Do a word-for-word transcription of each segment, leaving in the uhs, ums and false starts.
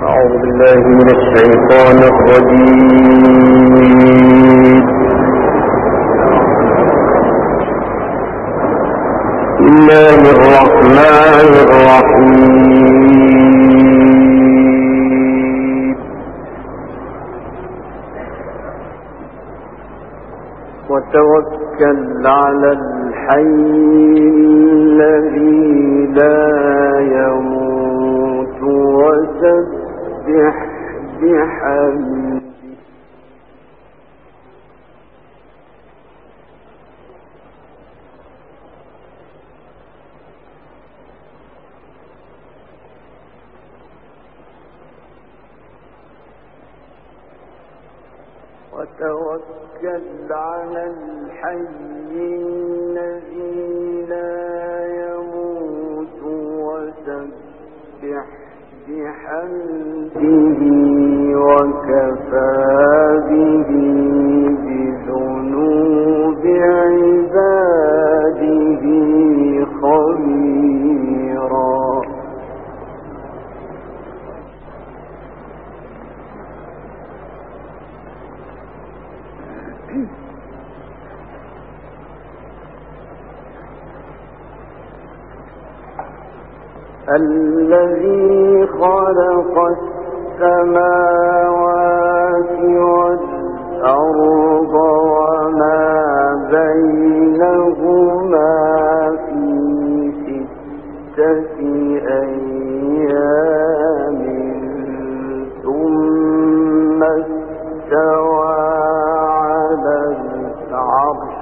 أعوذ بالله من الشيطان الرجيم. بسم الله الرحمن الرحيم. وتوكل على الحي الذي لا يموت وسبح بحمده وتوكل على الحي الذي لا يموت وسبح بحمده وكفى به بذنوب عباده خبيرا. الذي خلق السماوات والأرض وما بينهما في ستة أيام ثم استوى على العرش.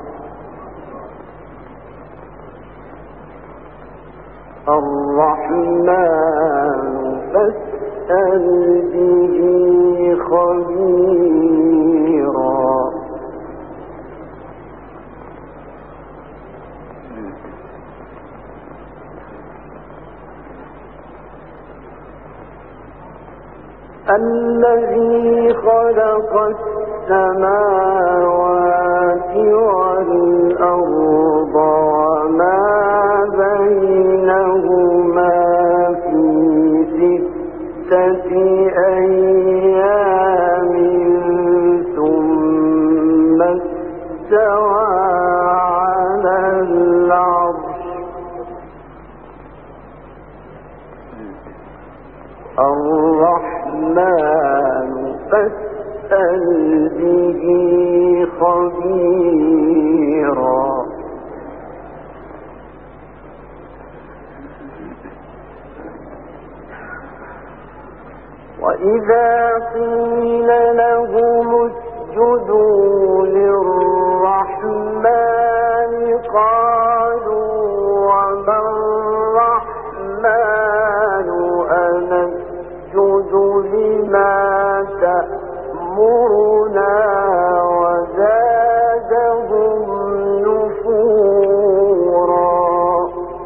الرحمن فاسأل به خبيرا. الذي خلق السماوات والأرض وما بينهما في ستة أيام ثم استوى على العرش. الرحمن فاسأل به خبيرا. وإذا قيل لهم اسجدوا للرحمن قالوا وما الرحمن أنسجد لما تأمرنا وزادهم نفورا.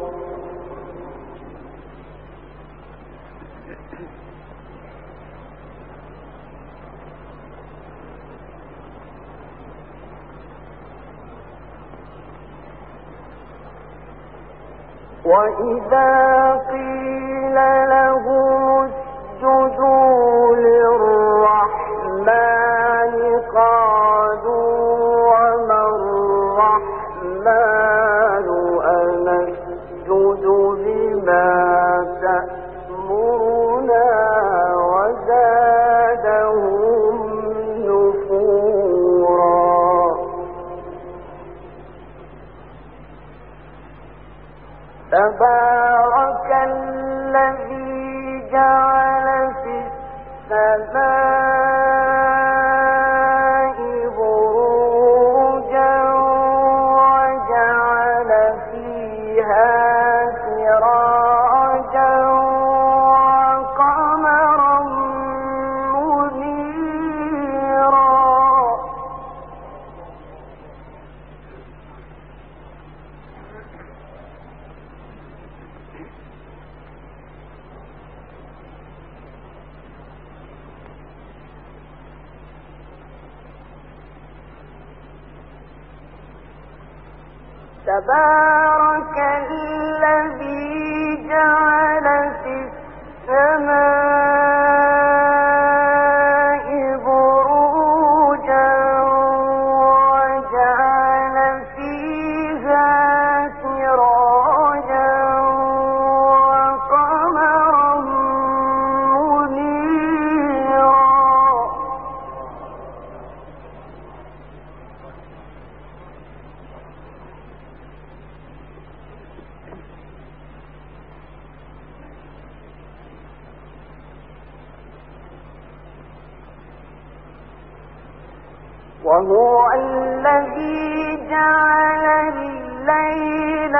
وإذا قيل لهم اسجدوا للرحمن قالوا وما الرحمن أنسجد لما تأمرنا وزادهم نفورا. تبارك الذي جعل في السماء بروجا وجعل فيها سراجا وقمرا منيرا. تبارك الذي جعل في السماء وهو الذي جعل الليل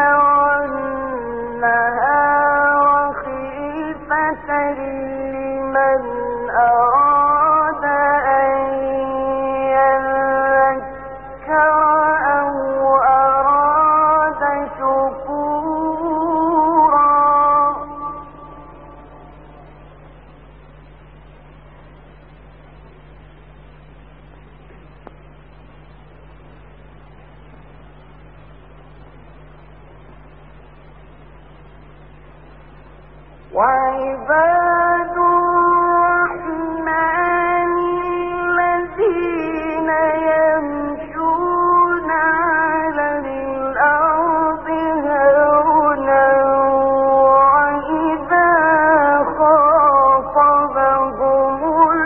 والنهار خلفة لمن أراد أن يذكر أو أراد شكورا. وعباد الرحمن الذين يمشون على الأرض هونا وإذا خاطبهم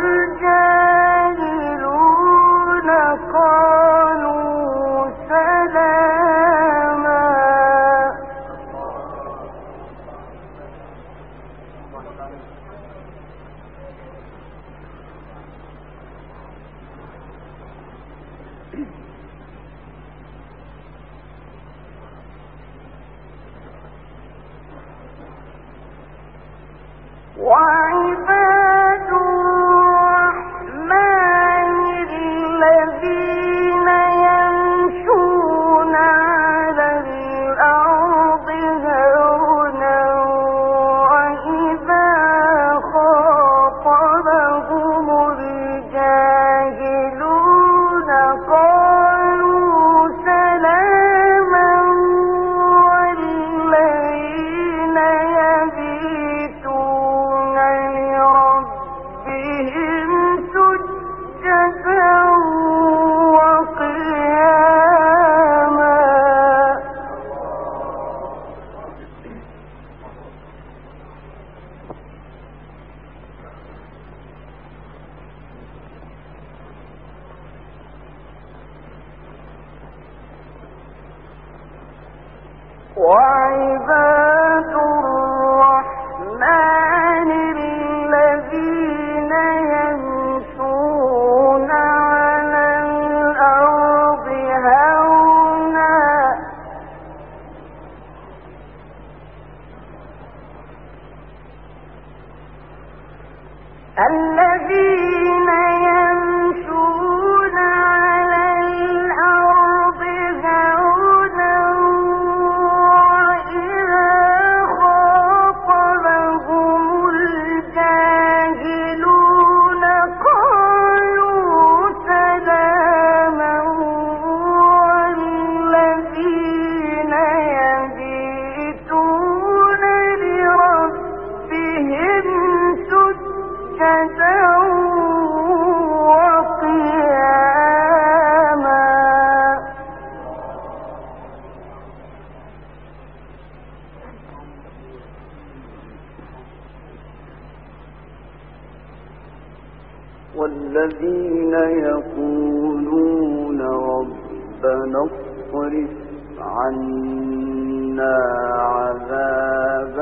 الجاهلون قالوا سلاما. وعباد الرحمن الذين يمشون على الأرض هونا وإذا خاطبهم الجاهلون قالوا سلاما. والذين يبيتون لربهم سجدا وقياما. وعباد الرحمن الذين يمشون على الأرض هونا الذين يمشون على الأرض هونا وإذا خاطبهم الجاهلون قالوا سلاما. والذين يبيتون لربهم سجدا وقياما. والذين يقولون ربنا اصرف عنا عذاب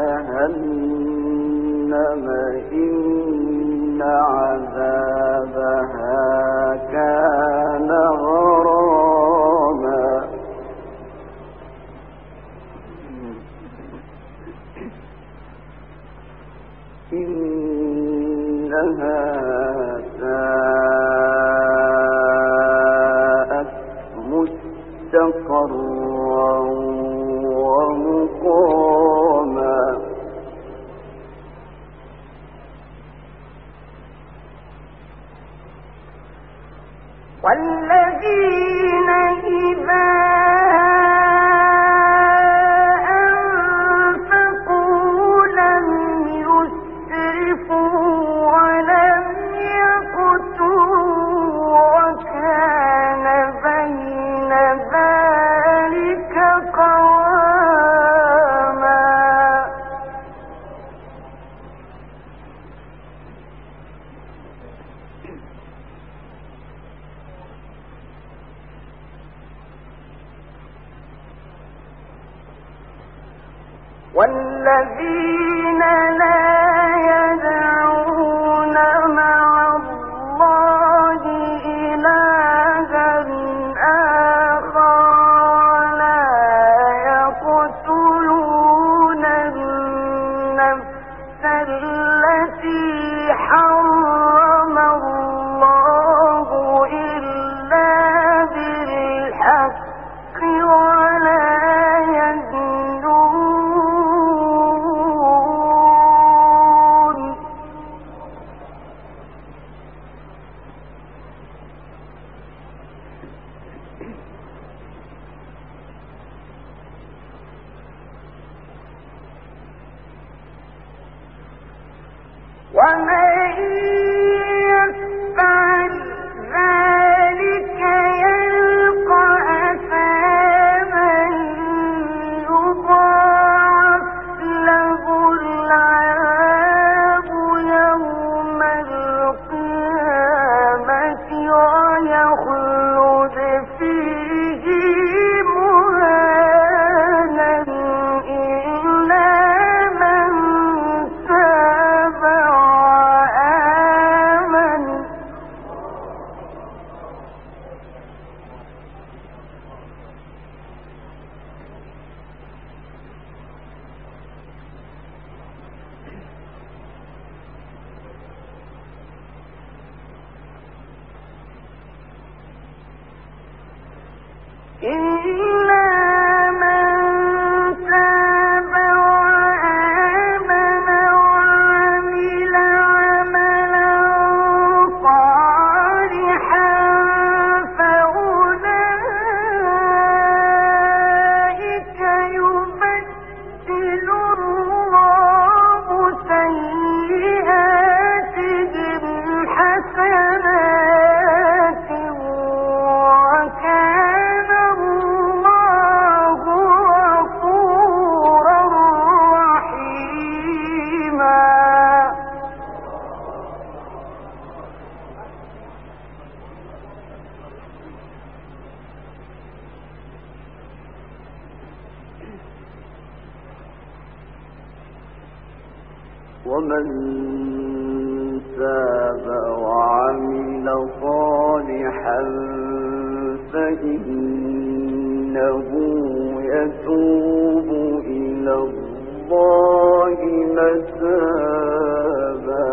جهنم إن عذابها كان غراما. إنها ساءت مستقرا ومقاما. والذين إذا أنفقوا لم يسرفوا ولم يقتروا وكان بين ذلك قواما. والذين لا يدعون مع الله إلها ومن تاب وعمل صالحا فإنه يتوب إلى الله متابا.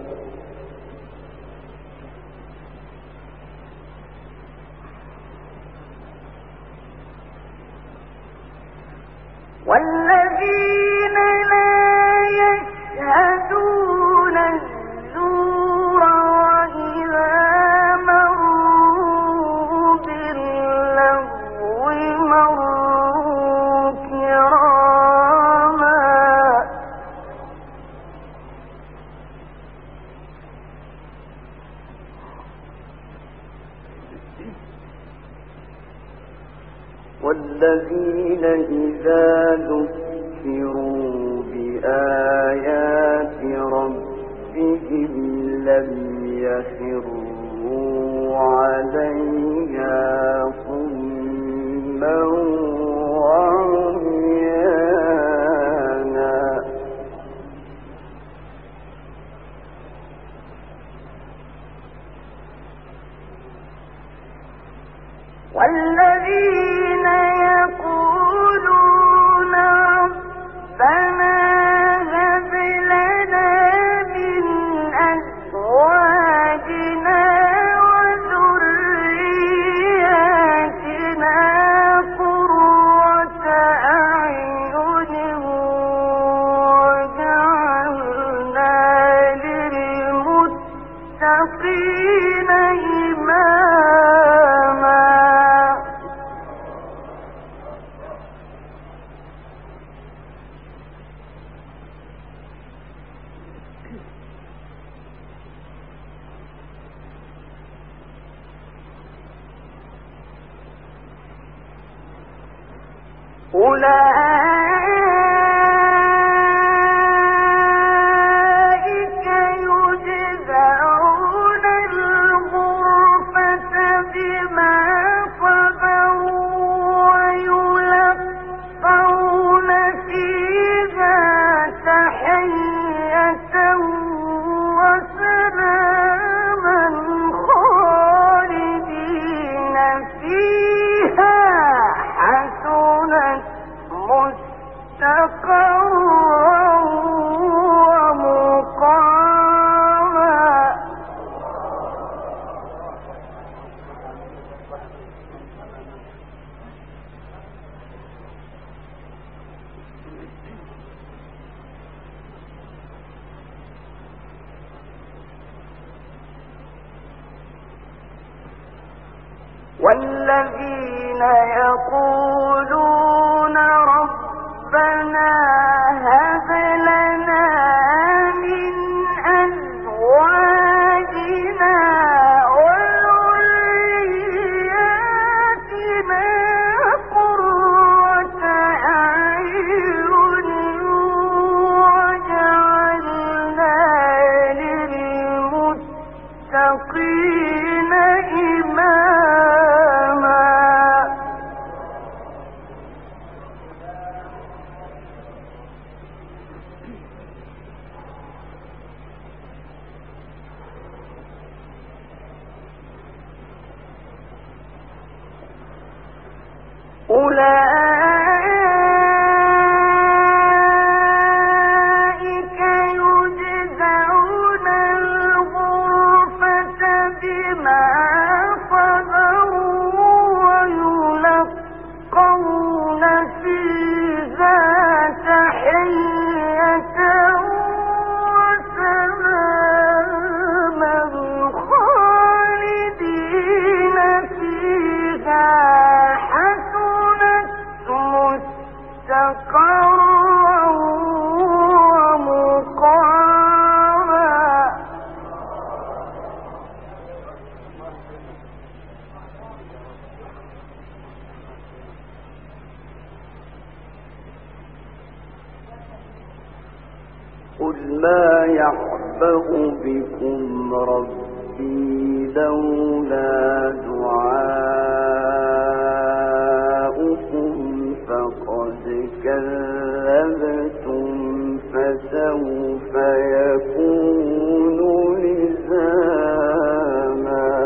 والذين لا يشهدون الزور وإذا مروا باللغو مروا كراما. والذين إذا ذكروا بآيات ربهم لم يخروا عليها صما وعميانا. والذين يقولون ربنا هب لنا من أزواجنا وذرياتنا قرة أعين واجعلنا للمتقين إماما. أولئك يجزون الغرفة بما صبروا ويلقون فيها تحية وسلاما خالدين فيها حسنت مستقرا ومقاما. والذين يقولون ربنا هب لنا من أزواجنا للمتقين إماما أولئك يجزون الغرفة بما صبروا ويلقون فيها تحية وسلاما خالدين فيها مستقرا ومقاما قل ما يعبأ بكم ربي لولا دعاؤكم فقد كذبتم فسوف يكون لزاما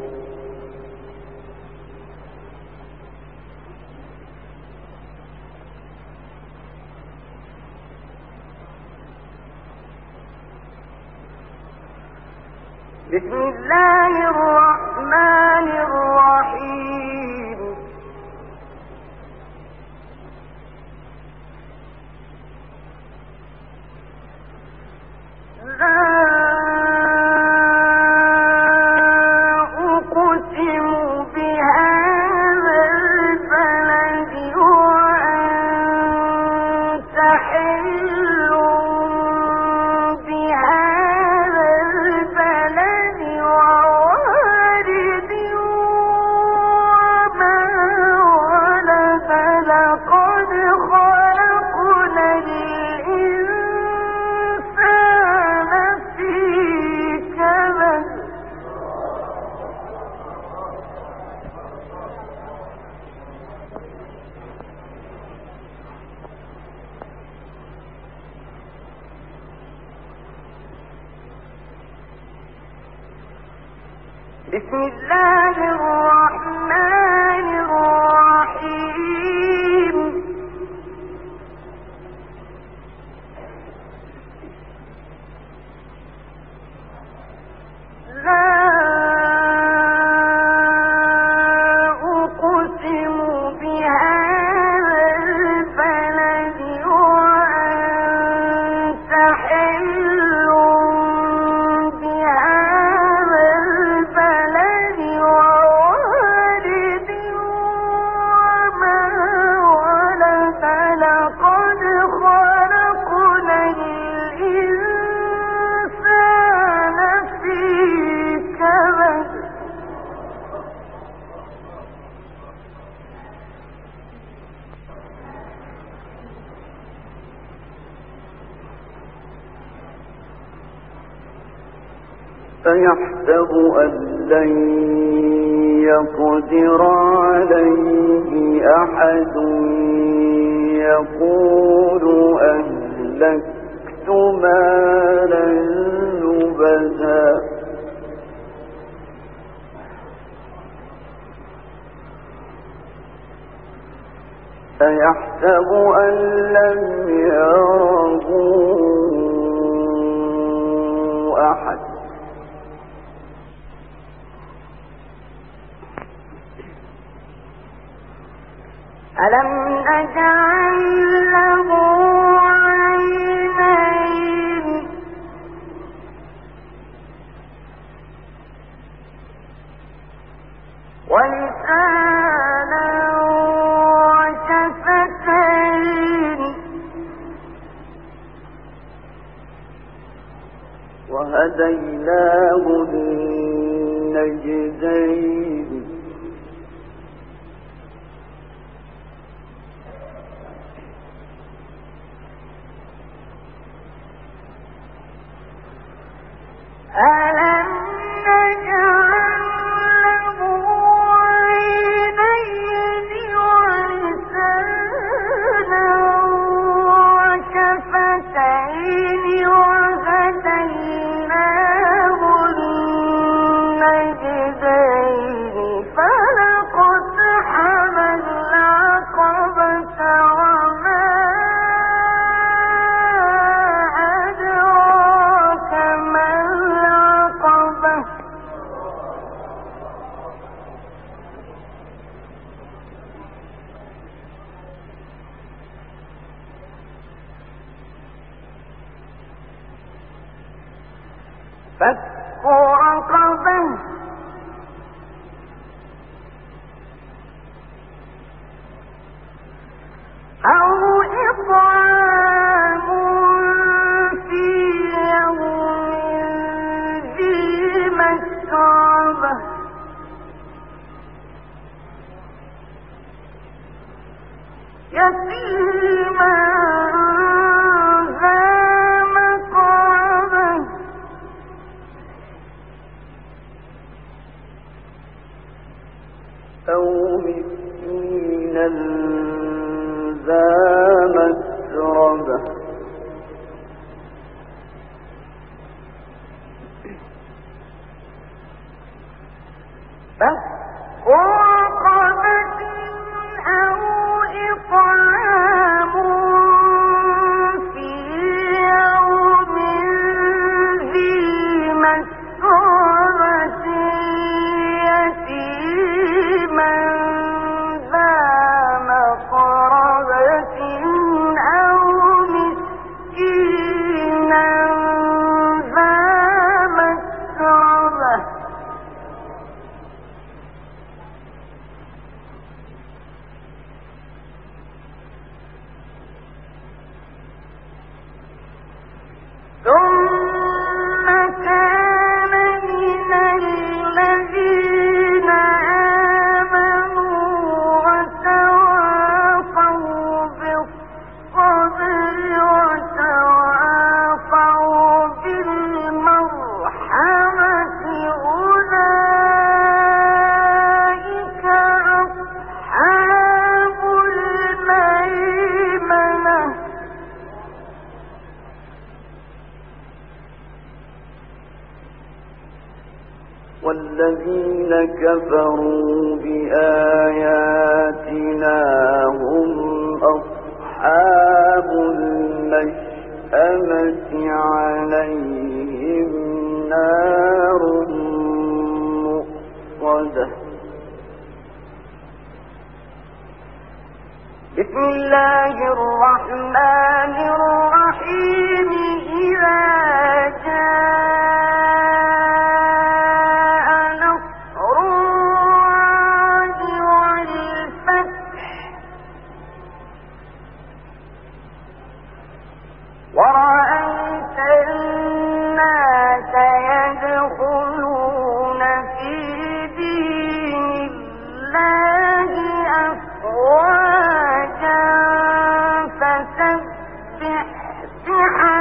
بسم الله الرحمن الرحيم لا أقسم بهذا البلد وأنت حل بهذا البلد ووالد وما ولد لقد خلقنا الإنسان في كبد بسم الله الرحمن الرحيم لا أقسم بهذا البلد وأنت حل بهذا البلد ووالد وما ولد لقد خلقنا الإنسان في كبد فيحسب أن لن يقدر عليه أحد يقول أهلكت مالا لبدا أيحسب أن لم يره أحد ألم نجعل له عينين ولسانا وشفتين وهديناه النجدين ألم نجعل فك رقبة أو إطعام في يوم ذي مسغبة يتيما ذا مقربة أو مسكينا ذا مسربة فك رقبة أو إطعام في يوم ذي مسغبة يتيما ذا مقربة أو مسكينا ذا مسغبة ثم كان من الذين آمنوا وتواصوا بالصبر وتواصوا بالمرحمة أولئك أصحاب الميمنة والذين كفروا بآياتنا هم أصحاب المشأمة عليهم نار مؤصدة. بسم الله الرحمن الرحيم إذا جاء نصر الله والفتح ورأيت الناس يدخلون في دين الله أفواجا فسبح بحمد